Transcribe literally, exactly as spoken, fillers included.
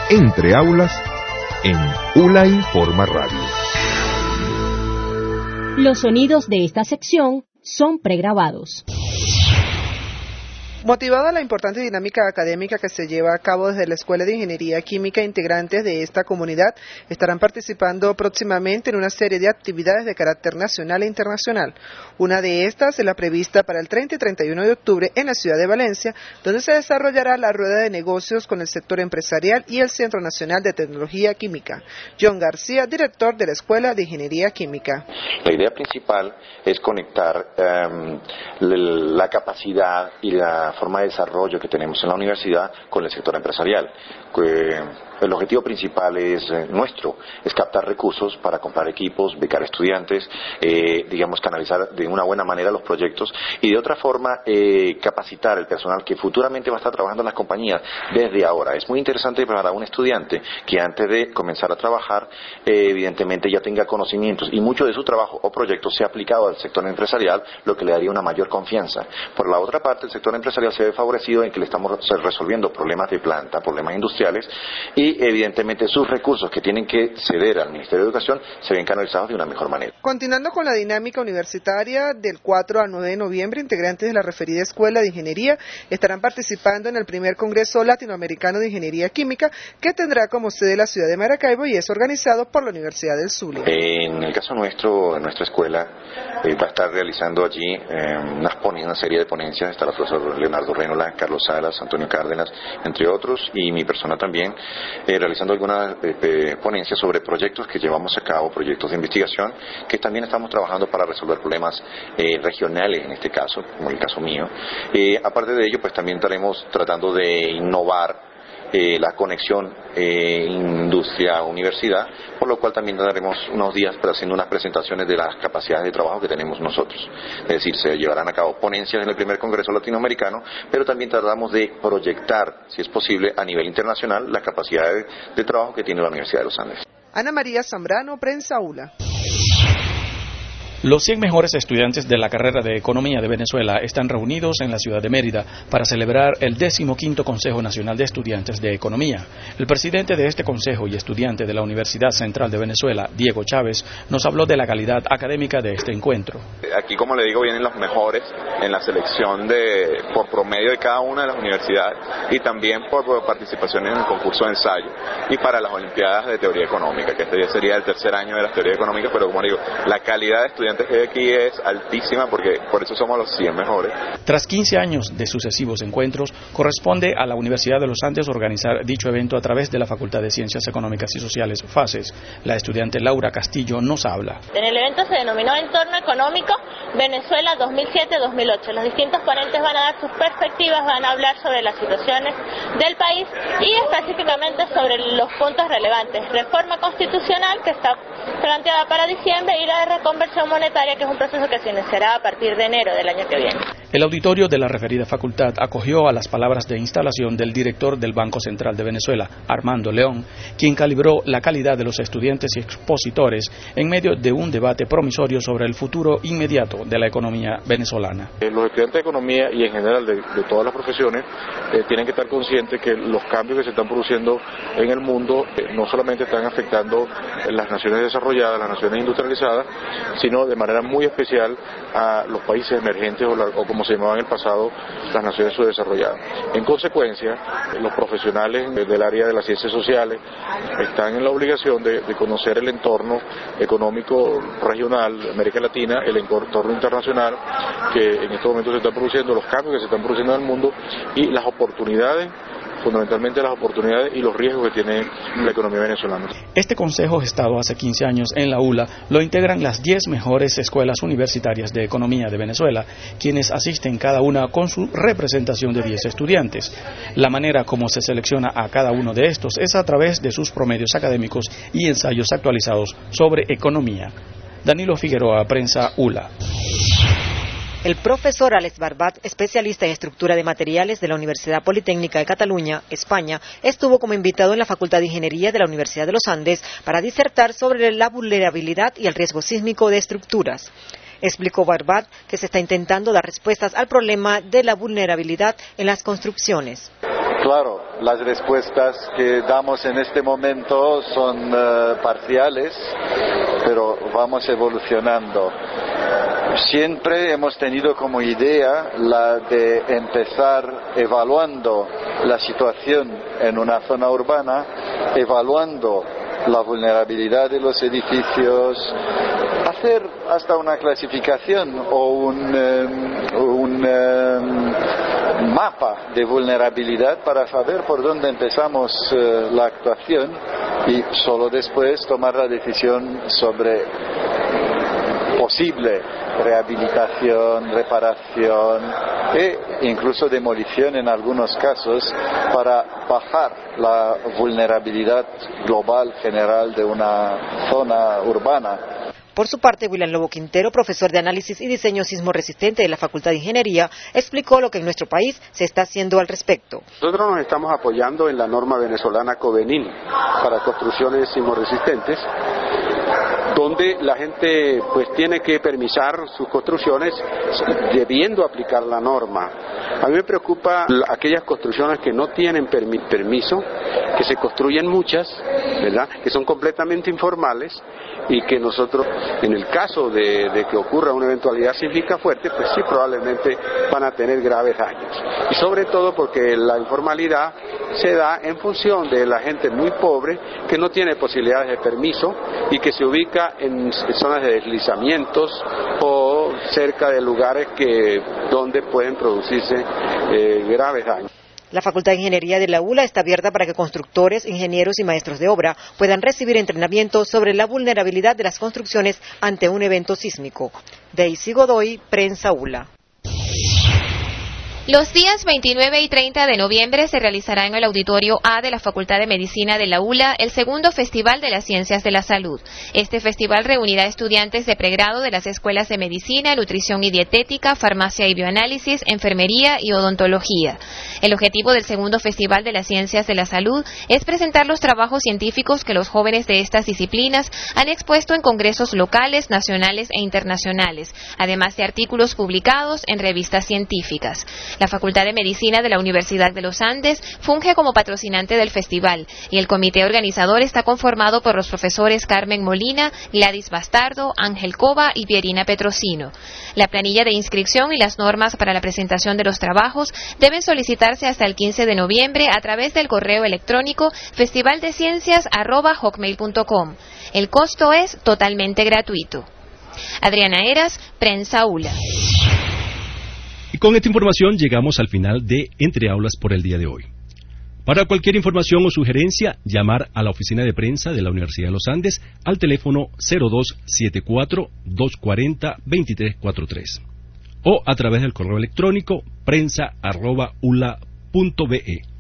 Entre aulas, en ULA Informa Radio. Los sonidos de esta sección son pregrabados. Motivada la importante dinámica académica que se lleva a cabo desde la Escuela de Ingeniería Química, integrantes de esta comunidad estarán participando próximamente en una serie de actividades de carácter nacional e internacional. Una de estas es la prevista para el treinta y treinta y uno de octubre en la ciudad de Valencia, donde se desarrollará la rueda de negocios con el sector empresarial y el Centro Nacional de Tecnología Química. John García, director de la Escuela de Ingeniería Química. La idea principal es conectar um, la capacidad y la forma de desarrollo que tenemos en la universidad con el sector empresarial. El objetivo principal es eh, nuestro, es captar recursos para comprar equipos, becar estudiantes, eh, digamos canalizar de una buena manera los proyectos y de otra forma eh, capacitar el personal que futuramente va a estar trabajando en las compañías desde ahora. Es muy interesante para un estudiante que antes de comenzar a trabajar eh, evidentemente ya tenga conocimientos y mucho de su trabajo o proyecto sea aplicado al sector empresarial, lo que le daría una mayor confianza. Por la otra parte, el sector empresarial se ve favorecido en que le estamos resolviendo problemas de planta, problemas industriales y evidentemente sus recursos que tienen que ceder al Ministerio de Educación se ven canalizados de una mejor manera. Continuando con la dinámica universitaria, del cuatro al nueve de noviembre, integrantes de la referida Escuela de Ingeniería estarán participando en el primer Congreso Latinoamericano de Ingeniería Química, que tendrá como sede la ciudad de Maracaibo y es organizado por la Universidad del Zulia. En el caso nuestro, en nuestra escuela, eh, va a estar realizando allí eh, unas ponencias, una serie de ponencias, está el profesor Leonardo Rénola, Carlos Salas, Antonio Cárdenas, entre otros, y mi persona también, eh, realizando algunas eh, ponencias sobre proyectos que llevamos a cabo, proyectos de investigación, que también estamos trabajando para resolver problemas eh, regionales, en este caso, como el caso mío. Eh, aparte de ello, pues también estaremos tratando de innovar Eh, la conexión eh, industria-universidad, por lo cual también daremos unos días haciendo unas presentaciones de las capacidades de trabajo que tenemos nosotros. Es decir, se llevarán a cabo ponencias en el primer Congreso Latinoamericano, pero también tratamos de proyectar, si es posible, a nivel internacional, las capacidades de, de trabajo que tiene la Universidad de los Andes. Ana María Zambrano, Prensa ULA. Los cien mejores estudiantes de la carrera de Economía de Venezuela están reunidos en la ciudad de Mérida para celebrar el decimoquinto Consejo Nacional de Estudiantes de Economía. El presidente de este consejo y estudiante de la Universidad Central de Venezuela, Diego Chávez, nos habló de la calidad académica de este encuentro. Aquí, como le digo, vienen los mejores en la selección de por promedio de cada una de las universidades y también por, por participación en el concurso de ensayo y para las Olimpiadas de Teoría Económica, que este ya sería el tercer año de las teorías económicas, pero como digo, la calidad de estudiantes que hay aquí es altísima porque por eso somos los cien mejores. Tras quince años de sucesivos encuentros, corresponde a la Universidad de los Andes organizar dicho evento a través de la Facultad de Ciencias Económicas y Sociales, FACES. La estudiante Laura Castillo nos habla. En el evento se denominó Entorno Económico Venezuela dos mil siete a dos mil ocho. Los distintos ponentes van a dar sus perspectivas, van a hablar sobre las situaciones del país y específicamente sobre los puntos relevantes. Reforma constitucional que está planteada para diciembre y la reconversión monetaria, que es un proceso que se iniciará a partir de enero del año que viene. El auditorio de la referida facultad acogió a las palabras de instalación del director del Banco Central de Venezuela, Armando León, quien calibró la calidad de los estudiantes y expositores en medio de un debate promisorio sobre el futuro inmediato de la economía venezolana. Los estudiantes de economía y en general de, de todas las profesiones eh, tienen que estar conscientes que los cambios que se están produciendo en el mundo eh, no solamente están afectando las naciones desarrolladas, las naciones industrializadas, sino de manera muy especial a los países emergentes o, la, o como se llamaban en el pasado, las naciones subdesarrolladas. En consecuencia, los profesionales del área de las ciencias sociales están en la obligación de, de conocer el entorno económico regional de América Latina, el entorno internacional, que en estos momentos se están produciendo, los cambios que se están produciendo en el mundo y las oportunidades, fundamentalmente las oportunidades y los riesgos que tiene la economía venezolana. Este consejo, gestado hace quince años en la ULA, lo integran las diez mejores escuelas universitarias de economía de Venezuela, quienes asisten cada una con su representación de diez estudiantes. La manera como se selecciona a cada uno de estos es a través de sus promedios académicos y ensayos actualizados sobre economía. Danilo Figueroa, Prensa ULA. El profesor Alex Barbat, especialista en estructura de materiales de la Universidad Politécnica de Cataluña, España, estuvo como invitado en la Facultad de Ingeniería de la Universidad de los Andes para disertar sobre la vulnerabilidad y el riesgo sísmico de estructuras. Explicó Barbat que se está intentando dar respuestas al problema de la vulnerabilidad en las construcciones. Claro, las respuestas que damos en este momento son uh, parciales, pero vamos evolucionando. Siempre hemos tenido como idea la de empezar evaluando la situación en una zona urbana, evaluando la vulnerabilidad de los edificios, hacer hasta una clasificación o un, um, un um, mapa de vulnerabilidad para saber por dónde empezamos uh, la actuación y solo después tomar la decisión sobre posible rehabilitación, reparación e incluso demolición en algunos casos para bajar la vulnerabilidad global general de una zona urbana. Por su parte, William Lobo Quintero, profesor de Análisis y Diseño Sismo Resistente de la Facultad de Ingeniería, explicó lo que en nuestro país se está haciendo al respecto. Nosotros nos estamos apoyando en la norma venezolana COVENIN para construcciones sismoresistentes, donde la gente pues tiene que permisar sus construcciones debiendo aplicar la norma. A mí me preocupa aquellas construcciones que no tienen permi- permiso, que se construyen muchas, ¿verdad?, que son completamente informales y que nosotros, en el caso de, de que ocurra una eventualidad sísmica fuerte, pues sí probablemente van a tener graves daños. Y sobre todo porque la informalidad se da en función de la gente muy pobre que no tiene posibilidades de permiso y que se ubica en zonas de deslizamientos o cerca de lugares que donde pueden producirse eh, graves daños. La Facultad de Ingeniería de la U L A está abierta para que constructores, ingenieros y maestros de obra puedan recibir entrenamiento sobre la vulnerabilidad de las construcciones ante un evento sísmico. Daisy Godoy, Prensa U L A. Los días veintinueve y treinta de noviembre se realizará en el Auditorio A de la Facultad de Medicina de la U L A el segundo Festival de las Ciencias de la Salud. Este festival reunirá estudiantes de pregrado de las escuelas de Medicina, Nutrición y Dietética, Farmacia y Bioanálisis, Enfermería y Odontología. El objetivo del segundo Festival de las Ciencias de la Salud es presentar los trabajos científicos que los jóvenes de estas disciplinas han expuesto en congresos locales, nacionales e internacionales, además de artículos publicados en revistas científicas. La Facultad de Medicina de la Universidad de los Andes funge como patrocinante del festival y el comité organizador está conformado por los profesores Carmen Molina, Gladys Bastardo, Ángel Cova y Pierina Petrosino. La planilla de inscripción y las normas para la presentación de los trabajos deben solicitarse hasta el quince de noviembre a través del correo electrónico festivaldeciencias arroba hotmail punto com. El costo es totalmente gratuito. Adriana Eras, Prensa U L A. Y con esta información llegamos al final de Entre Aulas por el día de hoy. Para cualquier información o sugerencia, llamar a la oficina de prensa de la Universidad de los Andes al teléfono cero dos siete cuatro, dos cuatro cero, dos tres cuatro tres o a través del correo electrónico prensa arroba ula punto be.